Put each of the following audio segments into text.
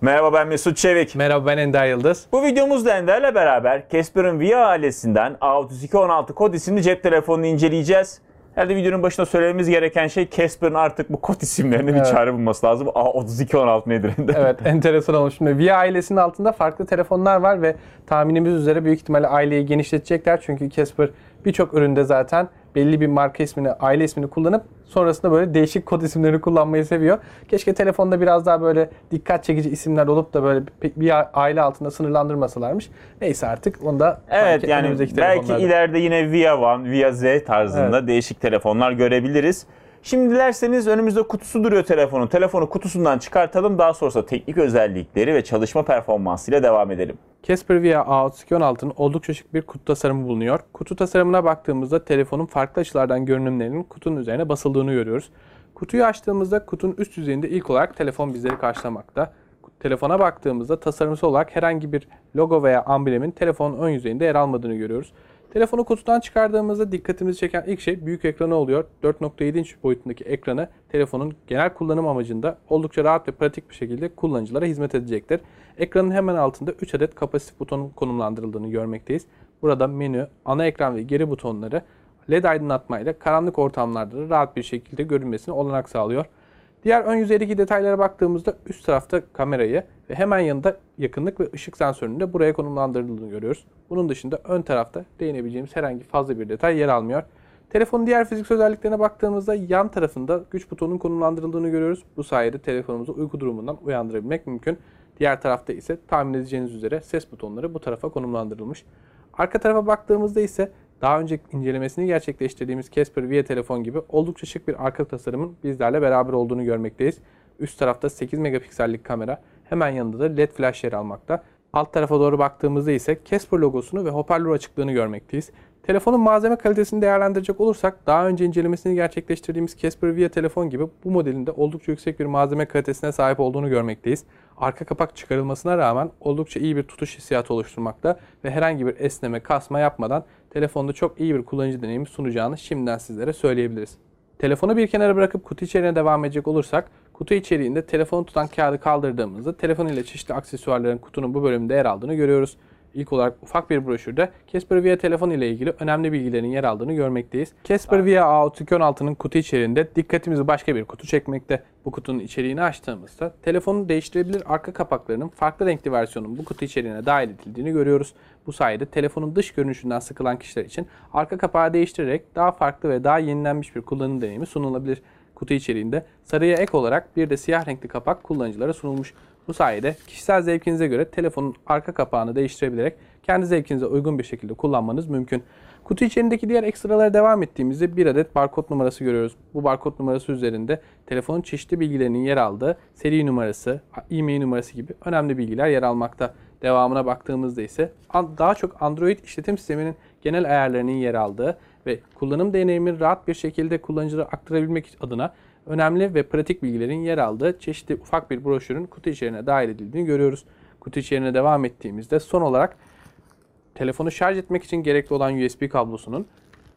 Merhaba, ben Mesut Çevik. Merhaba, ben Ender Yıldız. Bu videomuzda Ender'le beraber Casper'ın VIA ailesinden A3216 kod isimli cep telefonunu inceleyeceğiz. Herhalde videonun başında söylememiz gereken şey Casper'ın artık bu kod isimlerine bir çare bulması lazım. A3216 nedir Ender? Evet, enteresan olmuş. Şimdi VIA ailesinin altında farklı telefonlar var ve tahminimiz üzere büyük ihtimalle aileyi genişletecekler. Çünkü Casper birçok üründe zaten belli bir marka ismini, aile ismini kullanıp sonrasında böyle değişik kod isimlerini kullanmayı seviyor. Keşke telefonda biraz daha böyle dikkat çekici isimler olup da böyle bir aile altında sınırlandırmasalarmış. Neyse artık onu da evet, yani belki ileride yine VIA One, VIA Z tarzında değişik telefonlar görebiliriz. Şimdi dilerseniz önümüzde kutusu duruyor telefonun. Telefonu kutusundan çıkartalım. Daha sonrasında teknik özellikleri ve çalışma performansıyla devam edelim. Casper VIA A3216'nın oldukça şık bir kutu tasarımı bulunuyor. Kutu tasarımına baktığımızda telefonun farklı açılardan görünümlerinin kutunun üzerine basıldığını görüyoruz. Kutuyu açtığımızda kutunun üst yüzeyinde ilk olarak telefon bizleri karşılamakta. Telefona baktığımızda tasarımsal olarak herhangi bir logo veya amblemin telefonun ön yüzeyinde yer almadığını görüyoruz. Telefonu kutudan çıkardığımızda dikkatimizi çeken ilk şey büyük ekranı oluyor. 4.7 inç boyutundaki ekranı telefonun genel kullanım amacında oldukça rahat ve pratik bir şekilde kullanıcılara hizmet edecektir. Ekranın hemen altında 3 adet kapasitif butonun konumlandırıldığını görmekteyiz. Burada menü, ana ekran ve geri butonları LED aydınlatmayla karanlık ortamlarda da rahat bir şekilde görünmesine olanak sağlıyor. Diğer ön yüzeydeki detaylara baktığımızda üst tarafta kamerayı ve hemen yanında yakınlık ve ışık sensörünün de buraya konumlandırıldığını görüyoruz. Bunun dışında ön tarafta değinebileceğimiz herhangi fazla bir detay yer almıyor. Telefonun diğer fiziksel özelliklerine baktığımızda yan tarafında güç butonunun konumlandırıldığını görüyoruz. Bu sayede telefonumuzu uyku durumundan uyandırabilmek mümkün. Diğer tarafta ise tahmin edeceğiniz üzere ses butonları bu tarafa konumlandırılmış. Arka tarafa baktığımızda ise daha önce incelemesini gerçekleştirdiğimiz Casper VIA telefon gibi oldukça şık bir arka tasarımın bizlerle beraber olduğunu görmekteyiz. Üst tarafta 8 megapiksellik kamera, hemen yanında da LED flash yer almakta. Alt tarafa doğru baktığımızda ise Casper logosunu ve hoparlör açıklığını görmekteyiz. Telefonun malzeme kalitesini değerlendirecek olursak daha önce incelemesini gerçekleştirdiğimiz Casper VIA telefon gibi bu modelin de oldukça yüksek bir malzeme kalitesine sahip olduğunu görmekteyiz. Arka kapak çıkarılmasına rağmen oldukça iyi bir tutuş hissiyatı oluşturmakta ve herhangi bir esneme, kasma yapmadan telefonda çok iyi bir kullanıcı deneyimi sunacağını şimdiden sizlere söyleyebiliriz. Telefonu bir kenara bırakıp kutu içeriğine devam edecek olursak, kutu içeriğinde telefonu tutan kağıdı kaldırdığımızda telefon ile çeşitli aksesuarların kutunun bu bölümünde yer aldığını görüyoruz. İlk olarak ufak bir broşürde Casper VIA telefon ile ilgili önemli bilgilerin yer aldığını görmekteyiz. Casper VIA A3216'nın kutu içeriğinde dikkatimizi başka bir kutu çekmekte. Bu kutunun içeriğini açtığımızda telefonun değiştirebilir arka kapaklarının farklı renkli versiyonun bu kutu içeriğine dahil edildiğini görüyoruz. Bu sayede telefonun dış görünüşünden sıkılan kişiler için arka kapağı değiştirerek daha farklı ve daha yenilenmiş bir kullanım deneyimi sunulabilir. Kutu içeriğinde sarıya ek olarak bir de siyah renkli kapak kullanıcılara sunulmuş. Bu sayede kişisel zevkinize göre telefonun arka kapağını değiştirebilerek kendi zevkinize uygun bir şekilde kullanmanız mümkün. Kutu içerisindeki diğer ekstralara devam ettiğimizde bir adet barkod numarası görüyoruz. Bu barkod numarası üzerinde telefonun çeşitli bilgilerinin yer aldığı seri numarası, e-mail numarası gibi önemli bilgiler yer almakta. Devamına baktığımızda ise daha çok Android işletim sisteminin genel ayarlarının yer aldığı ve kullanım deneyimini rahat bir şekilde kullanıcılara aktarabilmek adına önemli ve pratik bilgilerin yer aldığı çeşitli ufak bir broşürün kutu içeriğine dahil edildiğini görüyoruz. Kutu içeriğine devam ettiğimizde son olarak telefonu şarj etmek için gerekli olan USB kablosunun,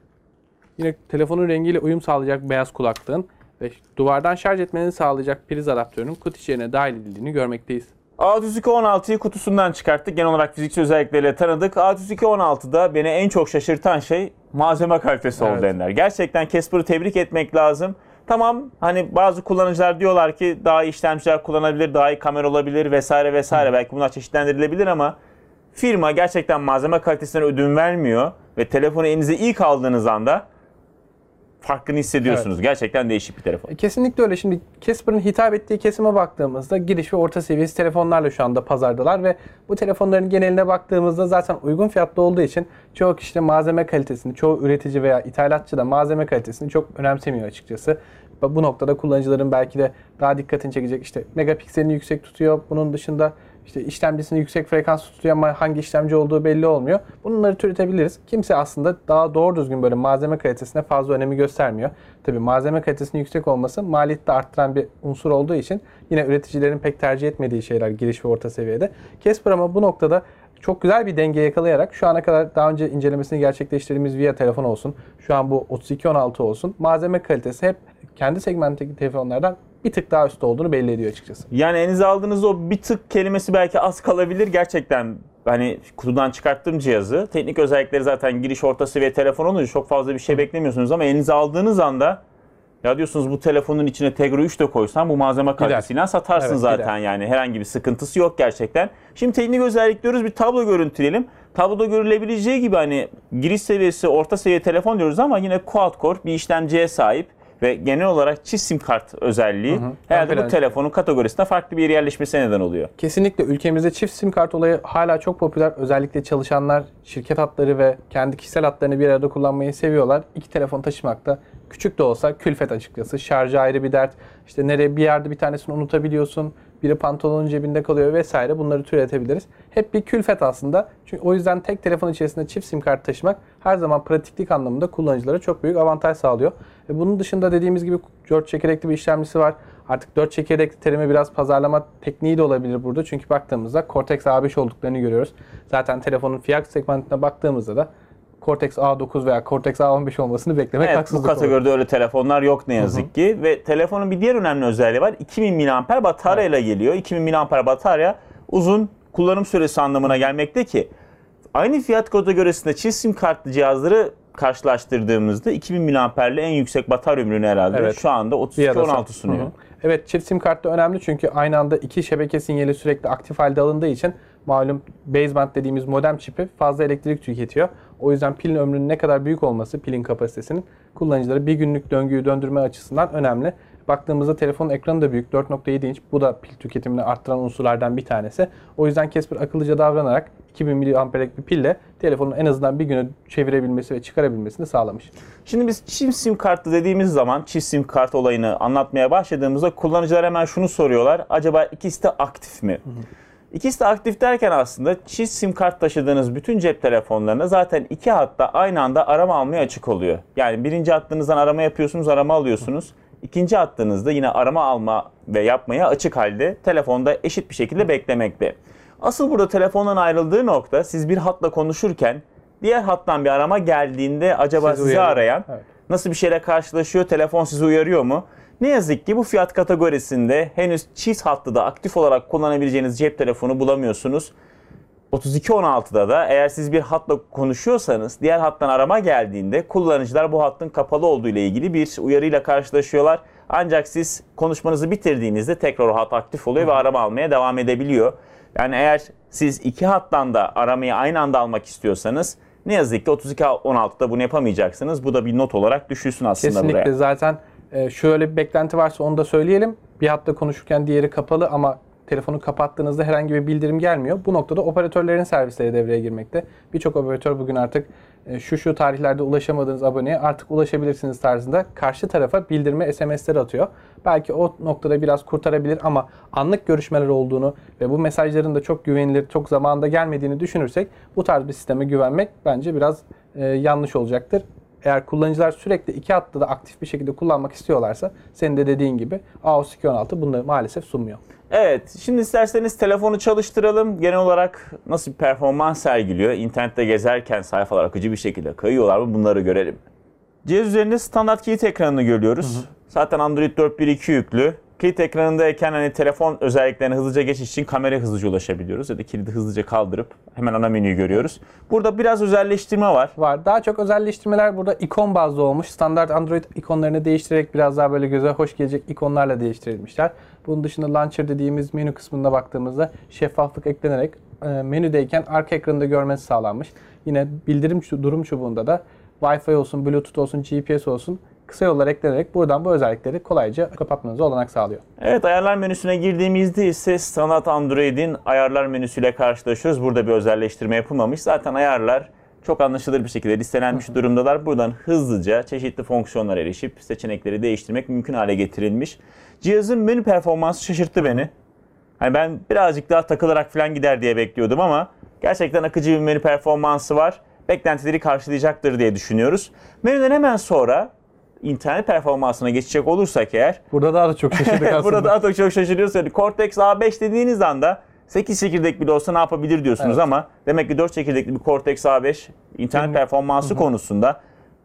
yine telefonun rengiyle uyum sağlayacak beyaz kulaklığın ve duvardan şarj etmeni sağlayacak priz adaptörünün kutu içeriğine dahil edildiğini görmekteyiz. A3216'yı kutusundan çıkarttık. Genel olarak fiziksel özellikleriyle tanıdık. A3216'da beni en çok şaşırtan şey malzeme kalitesi oldu Ender. Gerçekten Casper'ı tebrik etmek lazım. Tamam, hani bazı kullanıcılar diyorlar ki daha iyi işlemciler kullanabilir, daha iyi kamera olabilir vesaire vesaire. Belki bunlar çeşitlendirilebilir ama firma gerçekten malzeme kalitesine ödün vermiyor ve telefonu elinize ilk aldığınız anda farkını hissediyorsunuz. Evet. Gerçekten değişik bir telefon. Kesinlikle öyle. Şimdi Casper'ın hitap ettiği kesime baktığımızda giriş ve orta seviyesi telefonlarla şu anda pazardalar ve bu telefonların geneline baktığımızda zaten uygun fiyatlı olduğu için çoğu kişi de malzeme kalitesini, çoğu üretici veya ithalatçı da malzeme kalitesini çok önemsemiyor açıkçası. Bu noktada kullanıcıların belki de daha dikkatini çekecek işte megapikselini yüksek tutuyor. Bunun dışında İşte işlemcisini yüksek frekans tutuyor ama hangi işlemci olduğu belli olmuyor. Bunları türetebiliriz. Kimse aslında daha doğru düzgün böyle malzeme kalitesine fazla önemi göstermiyor. Tabii malzeme kalitesinin yüksek olması maliyeti de arttıran bir unsur olduğu için yine üreticilerin pek tercih etmediği şeyler giriş ve orta seviyede. Casper ama bu noktada çok güzel bir denge yakalayarak şu ana kadar daha önce incelemesini gerçekleştirdiğimiz VIA telefon olsun, şu an bu 3216 olsun, malzeme kalitesi hep kendi segmentteki telefonlardan bir tık daha üstte olduğunu belli ediyor açıkçası. Yani elinize aldığınızda o bir tık kelimesi belki az kalabilir. Gerçekten hani kutudan çıkarttığım cihazı, teknik özellikleri zaten giriş orta seviye telefon olunca çok fazla bir şey beklemiyorsunuz ama elinize aldığınız anda ya diyorsunuz bu telefonun içine Tegra 3 de koysan bu malzeme kalitesiyle satarsın Evet, zaten yani herhangi bir sıkıntısı yok gerçekten. Şimdi teknik özellik diyoruz, bir tablo görüntüleyelim. Tabloda görülebileceği gibi hani giriş seviyesi orta seviye telefon diyoruz ama yine quad core bir işlemciye sahip ve genel olarak çift sim kart özelliği herhalde bu telefonun kategorisinde farklı bir yere yerleşmesine neden oluyor. Kesinlikle ülkemizde çift sim kart olayı hala çok popüler. Özellikle çalışanlar şirket hatları ve kendi kişisel hatlarını bir arada kullanmayı seviyorlar. İki telefon taşımakta küçük de olsa külfet açıkçası. Şarjı ayrı bir dert. İşte nereye bir yerde bir tanesini unutabiliyorsun. Biri pantolonun cebinde kalıyor vesaire. Bunları türetebiliriz. Hep bir külfet aslında. Çünkü o yüzden tek telefon içerisinde çift sim kart taşımak her zaman pratiklik anlamında kullanıcılara çok büyük avantaj sağlıyor. Bunun dışında dediğimiz gibi 4 çekirdekli bir işlemcisi var. Artık 4 çekirdekli terimi biraz pazarlama tekniği de olabilir burada. Çünkü baktığımızda Cortex A5 olduklarını görüyoruz. Zaten telefonun fiyat segmentine baktığımızda da Cortex A9 veya Cortex A15 olmasını beklemek haksızlık olur. Bu kategoride öyle telefonlar yok ne yazık ki. Ve telefonun bir diğer önemli özelliği var. 2000 mAh bataryayla geliyor. 2000 mAh batarya uzun kullanım süresi anlamına gelmekte ki aynı fiyat kategorisinde çift sim kartlı cihazları karşılaştırdığımızda 2000 mAh'li en yüksek batarya ömrünü herhalde şu anda 32-16 sunuyor. Evet, çift sim kart da önemli çünkü aynı anda iki şebeke sinyali sürekli aktif halde alındığı için malum baseband dediğimiz modem çipi fazla elektrik tüketiyor. O yüzden pilin ömrünün ne kadar büyük olması, pilin kapasitesinin kullanıcılara bir günlük döngüyü döndürme açısından önemli. Baktığımızda telefonun ekranı da büyük, 4.7 inç. Bu da pil tüketimini arttıran unsurlardan bir tanesi. O yüzden Casper akıllıca davranarak 2000 mAh'lik bir pille telefonun en azından bir güne çevirebilmesi ve çıkarabilmesini sağlamış. Şimdi biz çift sim kartlı dediğimiz zaman çift sim kart olayını anlatmaya başladığımızda kullanıcılar hemen şunu soruyorlar. Acaba ikisi de aktif mi? İkisi de aktif derken aslında çift sim kart taşıdığınız bütün cep telefonlarına zaten iki hatta aynı anda arama almaya açık oluyor. Yani birinci hattınızdan arama yapıyorsunuz, arama alıyorsunuz. İkinci hattınızda yine arama alma ve yapmaya açık halde telefonda eşit bir şekilde beklemekte. Asıl burada telefondan ayrıldığı nokta siz bir hatla konuşurken diğer hattan bir arama geldiğinde acaba sizi arayan nasıl bir şeyle karşılaşıyor, telefon sizi uyarıyor mu? Ne yazık ki bu fiyat kategorisinde henüz çift hatlı da aktif olarak kullanabileceğiniz cep telefonu bulamıyorsunuz. 3216'da da eğer siz bir hatla konuşuyorsanız diğer hattan arama geldiğinde kullanıcılar bu hattın kapalı olduğu ile ilgili bir uyarıyla karşılaşıyorlar. Ancak siz konuşmanızı bitirdiğinizde tekrar o hat aktif oluyor ve arama almaya devam edebiliyor. Yani eğer siz iki hattan da aramayı aynı anda almak istiyorsanız ne yazık ki 3216'da bunu yapamayacaksınız. Bu da bir not olarak düşülsün aslında Kesinlikle buraya. Zaten şöyle bir beklenti varsa onu da söyleyelim. Bir hatta konuşurken diğeri kapalı ama telefonu kapattığınızda herhangi bir bildirim gelmiyor. Bu noktada operatörlerin servisleri devreye girmekte. Birçok operatör bugün artık şu tarihlerde ulaşamadığınız aboneye artık ulaşabilirsiniz tarzında karşı tarafa bildirme SMS'leri atıyor. Belki o noktada biraz kurtarabilir ama anlık görüşmeler olduğunu ve bu mesajların da çok güvenilir, çok zamanında gelmediğini düşünürsek bu tarz bir sisteme güvenmek bence biraz yanlış olacaktır. Eğer kullanıcılar sürekli iki hattı da aktif bir şekilde kullanmak istiyorlarsa senin de dediğin gibi AOS 216 bunları maalesef sunmuyor. Evet, şimdi isterseniz telefonu çalıştıralım. Genel olarak nasıl bir performans sergiliyor? İnternette gezerken sayfalar akıcı bir şekilde kayıyorlar mı? Bunları görelim. Cihaz üzerinde standart kilit ekranını görüyoruz. Zaten Android 4.1.2 yüklü. Kilit ekranındayken hani telefon özelliklerine hızlıca geçiş için kameraya hızlıca ulaşabiliyoruz. Ya da kilidi hızlıca kaldırıp hemen ana menüyü görüyoruz. Burada biraz özelleştirme var. Daha çok özelleştirmeler burada ikon bazlı olmuş. Standart Android ikonlarını değiştirerek biraz daha böyle göze hoş gelecek ikonlarla değiştirilmişler. Bunun dışında Launcher dediğimiz menü kısmında baktığımızda şeffaflık eklenerek menüdeyken arka ekranında görmesi sağlanmış. Yine bildirim durum çubuğunda da Wi-Fi olsun, Bluetooth olsun, GPS olsun kısa yollar eklenerek buradan bu özellikleri kolayca kapatmanıza olanak sağlıyor. Evet, ayarlar menüsüne girdiğimizde ise standart Android'in ayarlar menüsüyle karşılaşıyoruz. Burada bir özelleştirme yapılmamış. Zaten ayarlar çok anlaşılır bir şekilde listelenmiş durumdalar. Buradan hızlıca çeşitli fonksiyonlara erişip seçenekleri değiştirmek mümkün hale getirilmiş. Cihazın menü performansı şaşırttı beni. Hani ben birazcık daha takılarak falan gider diye bekliyordum ama gerçekten akıcı bir menü performansı var. Beklentileri karşılayacaktır diye düşünüyoruz. Menüden hemen sonra internet performansına geçecek olursak eğer. Burada daha da çok şaşırdık aslında. Burada daha da çok şaşırıyoruz. Cortex A5 dediğiniz anda 8 çekirdek bile olsa ne yapabilir diyorsunuz ama demek ki 4 çekirdekli bir Cortex A5 internet performansı konusunda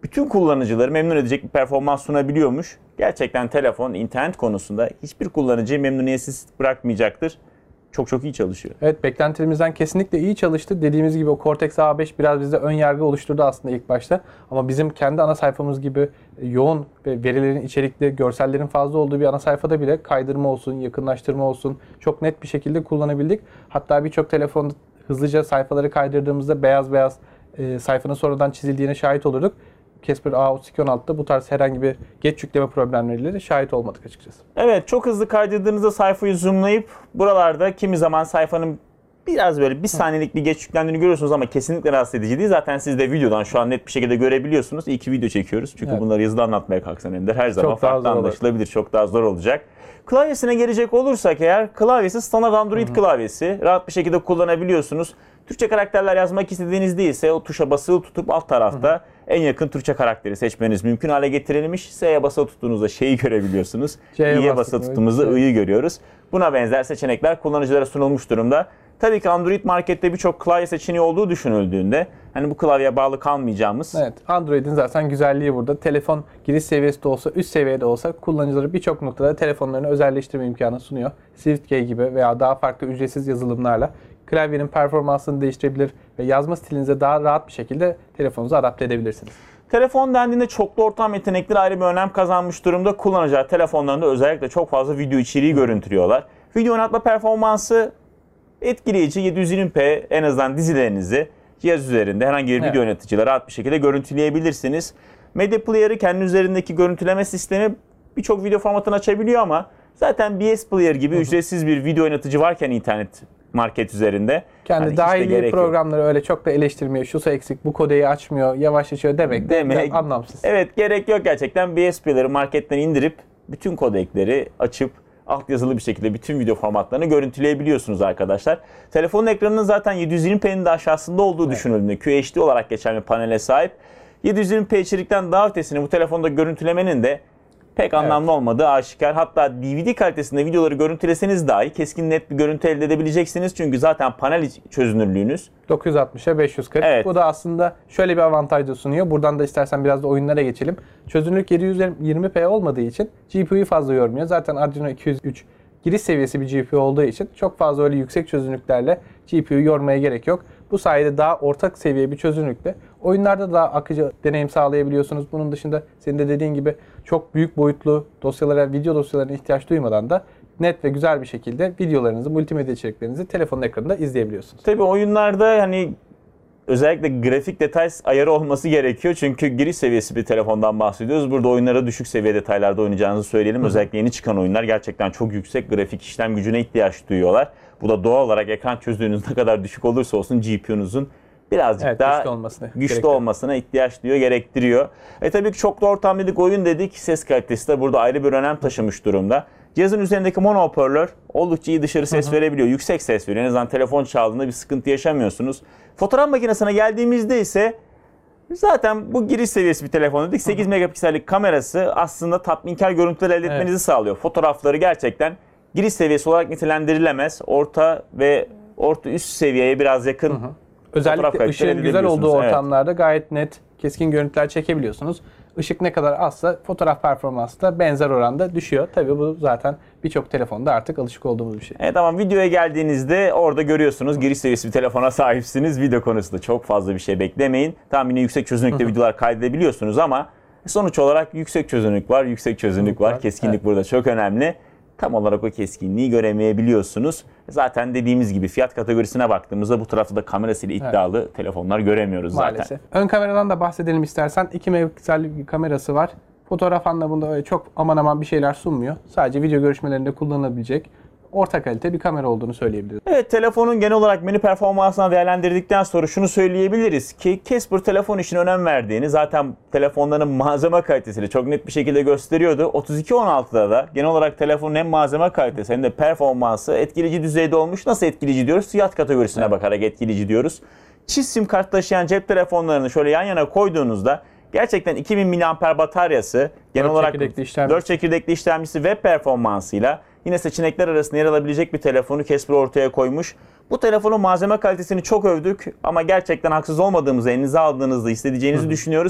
bütün kullanıcıları memnun edecek bir performans sunabiliyormuş. Gerçekten telefon internet konusunda hiçbir kullanıcıyı memnuniyetsiz bırakmayacaktır. Çok çok iyi çalışıyor. Evet, beklentilerimizden kesinlikle iyi çalıştı. Dediğimiz gibi o Cortex A5 biraz bizde ön yargı oluşturdu aslında ilk başta. Ama bizim kendi ana sayfamız gibi yoğun ve verilerin, içerikli, görsellerin fazla olduğu bir ana sayfada bile kaydırma olsun, yakınlaştırma olsun çok net bir şekilde kullanabildik. Hatta birçok telefon hızlıca sayfaları kaydırdığımızda beyaz beyaz sayfanın sonradan çizildiğine şahit olurduk. Casper A3216'da bu tarz herhangi bir geç yükleme problemleriyle de şahit olmadık açıkçası. Evet, çok hızlı kaydırdığınızda sayfayı zoomlayıp buralarda kimi zaman sayfanın biraz böyle bir saniyelik bir geç yüklendiğini görüyorsunuz ama kesinlikle rahatsız edici değil. Zaten siz de videodan şu an net bir şekilde görebiliyorsunuz. İyi ki video çekiyoruz. Çünkü bunları yazılı anlatmaya kalksan Ender her zaman farklı anlaşılabilir. Çok daha zor olacak. Klavyesine gelecek olursak eğer, klavyesi standart Android klavyesi. Rahat bir şekilde kullanabiliyorsunuz. Türkçe karakterler yazmak istediğinizde ise o tuşa basılı tutup alt tarafta en yakın Türkçe karakteri seçmeniz mümkün hale getirilmiş. S'ye basılı tuttuğunuzda şeyi görebiliyorsunuz. İ'ye basılı tuttuğumuzda I'yi görüyoruz. Buna benzer seçenekler kullanıcılara sunulmuş durumda. Tabii ki Android markette birçok klavye seçeneği olduğu düşünüldüğünde hani bu klavyeye bağlı kalmayacağımız. Evet, Android'in zaten güzelliği burada. Telefon giriş seviyesi de olsa, üst seviyede olsa kullanıcılara birçok noktada telefonlarını özelleştirme imkanı sunuyor. SwiftKey gibi veya daha farklı ücretsiz yazılımlarla klavyenin performansını değiştirebilir ve yazma stilinize daha rahat bir şekilde telefonunuzu adapte edebilirsiniz. Telefon dendiğinde çoklu ortam yetenekleri ayrı bir önem kazanmış durumda. Kullanıcılar telefonlarında özellikle çok fazla video içeriği görüntülüyorlar. Video oynatma performansı etkileyici. 720p en azından dizilerinizi cihaz üzerinde herhangi bir video yöneticisiyle rahat bir şekilde görüntüleyebilirsiniz. Media Player'ı kendi üzerindeki görüntüleme sistemi birçok video formatını açabiliyor ama zaten BS Player gibi ücretsiz bir video oynatıcı varken internet market üzerinde kendi hani dahili programları öyle çok da eleştirmiyor. Şusu eksik, bu kodeyi açmıyor, yavaşlatıyor demek de anlamsız. Evet, gerek yok gerçekten. BS Player'ı marketten indirip bütün kodekleri açıp altyazılı bir şekilde bütün video formatlarını görüntüleyebiliyorsunuz arkadaşlar. Telefonun ekranının zaten 720p'nin de aşağısında olduğu düşünüldüğünde QHD olarak geçen bir panele sahip. 720p içerikten daha ötesini bu telefonda görüntülemenin de pek anlamlı olmadığı aşikar. Hatta DVD kalitesinde videoları görüntüleseniz dahi keskin net bir görüntü elde edebileceksiniz. Çünkü zaten panel çözünürlüğünüz 960'a 540. Evet. Bu da aslında şöyle bir avantaj da sunuyor. Buradan da istersen biraz da oyunlara geçelim. Çözünürlük 720p olmadığı için GPU'yu fazla yormuyor. Zaten Adreno 203 giriş seviyesi bir GPU olduğu için çok fazla öyle yüksek çözünürlüklerle GPU'yu yormaya gerek yok. Bu sayede daha ortak seviye bir çözünürlükle oyunlarda daha akıcı deneyim sağlayabiliyorsunuz. Bunun dışında senin de dediğin gibi çok büyük boyutlu dosyalara, video dosyalarına ihtiyaç duymadan da net ve güzel bir şekilde videolarınızı, multimedya içeriklerinizi telefonun ekranında izleyebiliyorsunuz. Tabii oyunlarda hani özellikle grafik detay ayarı olması gerekiyor. Çünkü giriş seviyesi bir telefondan bahsediyoruz. Burada oyunlara düşük seviye detaylarda oynayacağınızı söyleyelim. Özellikle yeni çıkan oyunlar gerçekten çok yüksek grafik işlem gücüne ihtiyaç duyuyorlar. Bu da doğal olarak ekran çözünürlüğünüz ne kadar düşük olursa olsun GPU'nuzun birazcık daha güçlü olmasına ihtiyaç duyuyor, gerektiriyor. Tabii ki çoklu ortam dedik, oyun dedik. Ses kalitesi de burada ayrı bir önem taşımış durumda. Cihazın üzerindeki mono hoparlör oldukça iyi dışarı ses verebiliyor. Yüksek ses veriyor. En azından telefon çaldığında bir sıkıntı yaşamıyorsunuz. Fotoğraf makinesine geldiğimizde ise zaten bu giriş seviyesi bir telefon dedik. 8 megapiksellik kamerası aslında tatminkar görüntüler elde etmenizi sağlıyor. Fotoğrafları gerçekten giriş seviyesi olarak nitelendirilemez. Orta ve orta üst seviyeye biraz yakın. Özellikle ışığın güzel olduğu ortamlarda gayet net, keskin görüntüler çekebiliyorsunuz. Işık ne kadar azsa fotoğraf performansı da benzer oranda düşüyor. Tabii bu zaten birçok telefonda artık alışık olduğumuz bir şey. Evet, ama videoya geldiğinizde orada görüyorsunuz giriş seviyesi bir telefona sahipsiniz. Video konusunda çok fazla bir şey beklemeyin. Tamam, yine yüksek çözünürlükte videolar kaydedebiliyorsunuz ama sonuç olarak yüksek çözünürlük var, yüksek çözünürlük var. Keskinlik burada çok önemli. Tam olarak o keskinliği göremeyebiliyorsunuz. Zaten dediğimiz gibi fiyat kategorisine baktığımızda bu tarafta da kamerasıyla iddialı telefonlar göremiyoruz maalesef zaten. Ön kameradan da bahsedelim istersen. 2 megapiksellik bir kamerası var. Fotoğraf anlamında öyle çok aman aman bir şeyler sunmuyor. Sadece video görüşmelerinde kullanılabilecek orta kalite bir kamera olduğunu söyleyebiliriz. Evet, telefonun genel olarak menü performansına değerlendirdikten sonra şunu söyleyebiliriz ki Casper telefon işine önem verdiğini zaten telefonların malzeme kalitesiyle çok net bir şekilde gösteriyordu. 3216'da da genel olarak telefonun hem malzeme kalitesi hem de performansı etkileyici düzeyde olmuş. Nasıl etkileyici diyoruz? Fiyat kategorisine bakarak etkileyici diyoruz. Çift sim kart taşıyan cep telefonlarını şöyle yan yana koyduğunuzda gerçekten 2000 mAh bataryası, genel olarak 4 çekirdekli işlemcisi web performansıyla yine seçenekler arasında yer alabilecek bir telefonu Casper ortaya koymuş. Bu telefonun malzeme kalitesini çok övdük ama gerçekten haksız olmadığımızı elinize aldığınızda hissedeceğinizi düşünüyoruz.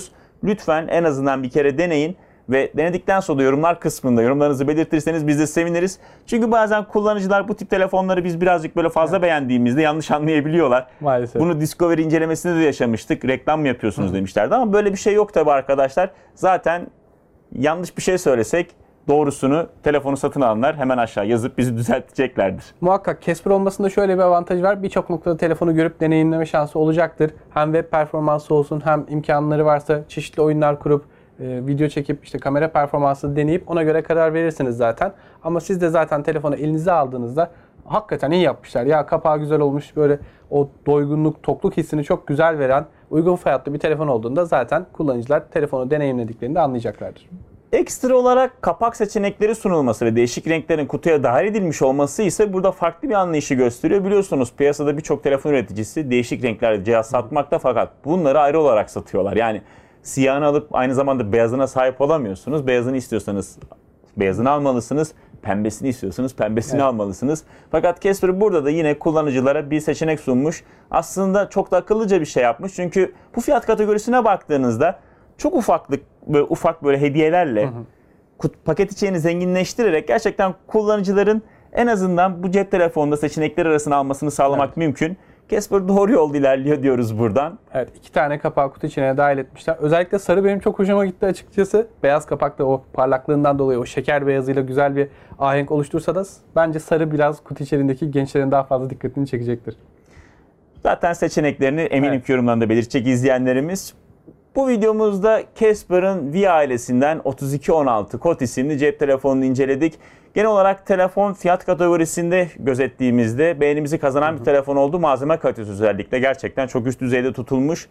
lütfen en azından bir kere deneyin ve denedikten sonra da yorumlar kısmında yorumlarınızı belirtirseniz biz de seviniriz. Çünkü bazen kullanıcılar bu tip telefonları biz birazcık böyle fazla beğendiğimizde yanlış anlayabiliyorlar. Maalesef. Bunu Discovery incelemesinde de yaşamıştık. Reklam mı yapıyorsunuz demişlerdi ama böyle bir şey yok tabii arkadaşlar. Zaten yanlış bir şey söylesek doğrusunu telefonu satın alanlar hemen aşağı yazıp bizi düzelteceklerdir. Muhakkak Casper olmasında şöyle bir avantajı var. Birçok noktada telefonu görüp deneyimleme şansı olacaktır. Hem web performansı olsun hem imkanları varsa çeşitli oyunlar kurup video çekip işte kamera performansını deneyip ona göre karar verirsiniz zaten. Ama siz de zaten telefonu elinize aldığınızda hakikaten iyi yapmışlar. Ya kapağı güzel olmuş, böyle o doygunluk, tokluk hissini çok güzel veren uygun fiyatlı bir telefon olduğunda zaten kullanıcılar telefonu deneyimlediklerinde anlayacaklardır. Ekstra olarak kapak seçenekleri sunulması ve değişik renklerin kutuya dahil edilmiş olması ise burada farklı bir anlayışı gösteriyor. Biliyorsunuz piyasada birçok telefon üreticisi değişik renklerde cihaz satmakta fakat bunları ayrı olarak satıyorlar. Yani siyahını alıp aynı zamanda beyazına sahip olamıyorsunuz. Beyazını istiyorsanız beyazını almalısınız. Pembesini istiyorsanız pembesini almalısınız. Fakat Casper burada da yine kullanıcılara bir seçenek sunmuş. Aslında çok da akıllıca bir şey yapmış. Çünkü bu fiyat kategorisine baktığınızda çok ufak böyle hediyelerle paket içeriğini zenginleştirerek gerçekten kullanıcıların en azından bu cep telefonunda seçenekler arasında almasını sağlamak mümkün. Casper doğru yolda ilerliyor diyoruz buradan. Evet, 2 tane kapağı kutu içine dahil etmişler. Özellikle sarı benim çok hoşuma gitti açıkçası. Beyaz kapakta o parlaklığından dolayı o şeker beyazıyla güzel bir ahenk oluştursa da bence sarı biraz kutu içerisindeki gençlerin daha fazla dikkatini çekecektir. Zaten seçeneklerini eminim ki yorumlarında da belirtecek izleyenlerimiz. Bu videomuzda Casper'ın V ailesinden 3216 Kod isimli cep telefonunu inceledik. Genel olarak telefon fiyat kategorisinde gözettiğimizde beğenimizi kazanan bir telefon oldu. Malzeme kalitesi özellikle gerçekten çok üst düzeyde tutulmuş.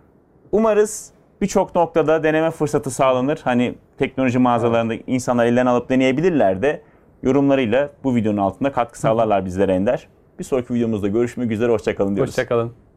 Umarız birçok noktada deneme fırsatı sağlanır. Hani teknoloji mağazalarında insanlar elden alıp deneyebilirler de yorumlarıyla bu videonun altında katkı sağlarlar bizlere Ender. Bir sonraki videomuzda görüşmek üzere, hoşça kalın diyoruz. Hoşça kalın.